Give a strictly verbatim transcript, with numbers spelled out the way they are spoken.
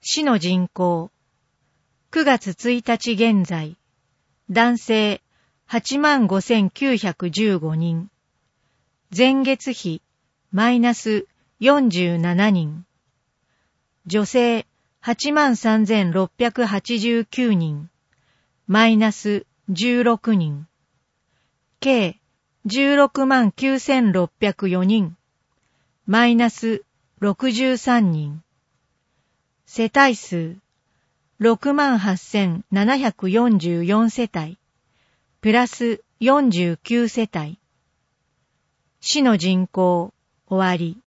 市の人口、くがつついたち現在、男性 はちまんごせんきゅうひゃくじゅうご 人、前月比マイナスよんじゅうななにん、女性 はちまんさんぜんろっぴゃくはちじゅうきゅう 人、マイナスじゅうろくにん、計じゅうろくまんきゅうせんろっぴゃくよにん、マイナスろくじゅうさんにん、世帯数ろくまんはっせんななひゃくよんじゅうよん世帯、プラスよんじゅうきゅう世帯。市の人口、終わり。